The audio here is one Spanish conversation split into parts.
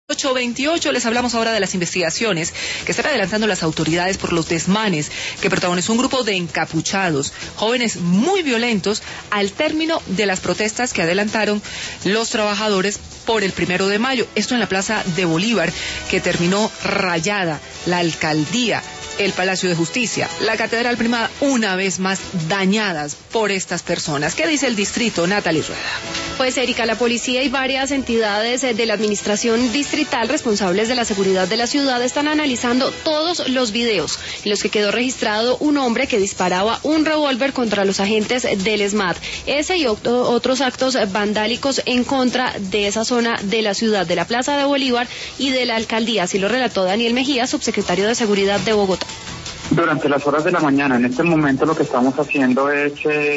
8:28, les hablamos ahora de las investigaciones que están adelantando las autoridades por los desmanes que protagonizó un grupo de encapuchados, jóvenes muy violentos, al término de las protestas que adelantaron los trabajadores por el 1 de mayo. Esto en la Plaza de Bolívar, que terminó rayada, la alcaldía, el Palacio de Justicia, la Catedral Primada, una vez más dañadas por estas personas. ¿Qué dice el distrito, Natalie Rueda? Pues, Erika, la policía y varias entidades de la administración distrital responsables de la seguridad de la ciudad están analizando todos los videos en los que quedó registrado un hombre que disparaba un revólver contra los agentes del ESMAD. Ese y otros actos vandálicos en contra de esa zona de la ciudad, de la Plaza de Bolívar y de la alcaldía. Así lo relató Daniel Mejía, subsecretario de Seguridad de Bogotá. Durante las horas de la mañana, en este momento lo que estamos haciendo es,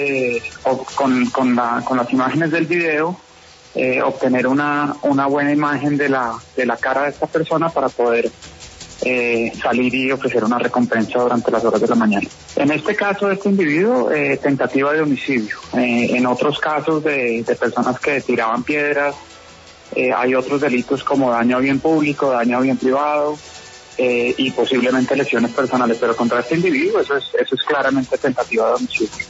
con las imágenes del video, obtener una buena imagen de la cara de esta persona para poder salir y ofrecer una recompensa durante las horas de la mañana. En este caso de este individuo, tentativa de homicidio. En otros casos de personas que tiraban piedras, hay otros delitos como daño a bien público, daño a bien privado, y posiblemente lesiones personales, pero contra este individuo eso es claramente tentativa de homicidio.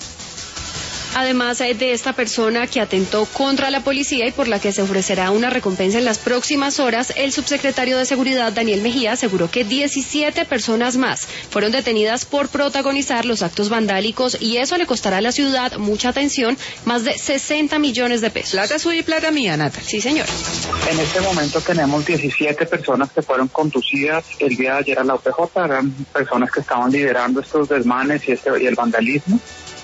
Además de esta persona que atentó contra la policía y por la que se ofrecerá una recompensa en las próximas horas, el subsecretario de Seguridad, Daniel Mejía, aseguró que 17 personas más fueron detenidas por protagonizar los actos vandálicos y eso le costará a la ciudad, mucha atención, más de 60 millones de pesos. ¿Plata suya y plata mía, Natalie? Sí, señor. En este momento tenemos 17 personas que fueron conducidas el día de ayer a la UPJ, eran personas que estaban liderando estos desmanes y el vandalismo.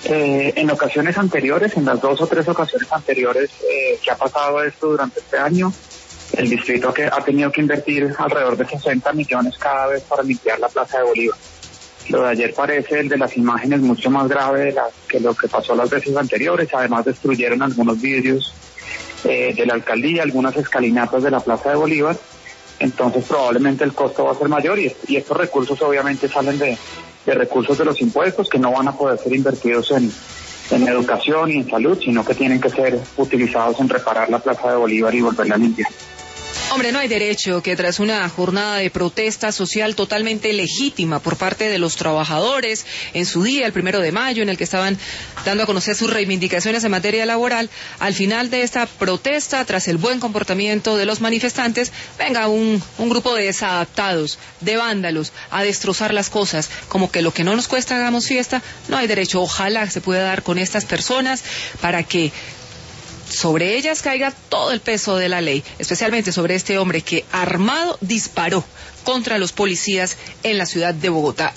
En ocasiones anteriores, en las 2 o 3 ocasiones anteriores que ha pasado esto durante este año, el distrito ha tenido que invertir alrededor de 60 millones cada vez para limpiar la Plaza de Bolívar. Lo de ayer parece el de las imágenes mucho más grave que lo que pasó las veces anteriores. Además destruyeron algunos vidrios de la alcaldía, algunas escalinatas de la Plaza de Bolívar. Entonces probablemente el costo va a ser mayor y estos recursos obviamente salen de recursos de los impuestos que no van a poder ser invertidos en educación y en salud, sino que tienen que ser utilizados en reparar la Plaza de Bolívar y volverla a limpiar. Hombre, no hay derecho que tras una jornada de protesta social totalmente legítima por parte de los trabajadores en su día, el 1 de mayo, en el que estaban dando a conocer sus reivindicaciones en materia laboral, al final de esta protesta, tras el buen comportamiento de los manifestantes, venga un grupo de desadaptados, de vándalos, a destrozar las cosas, como que lo que no nos cuesta hagamos fiesta. No hay derecho. Ojalá se pueda dar con estas personas para que sobre ellas caiga todo el peso de la ley, especialmente sobre este hombre que armado disparó contra los policías en la ciudad de Bogotá.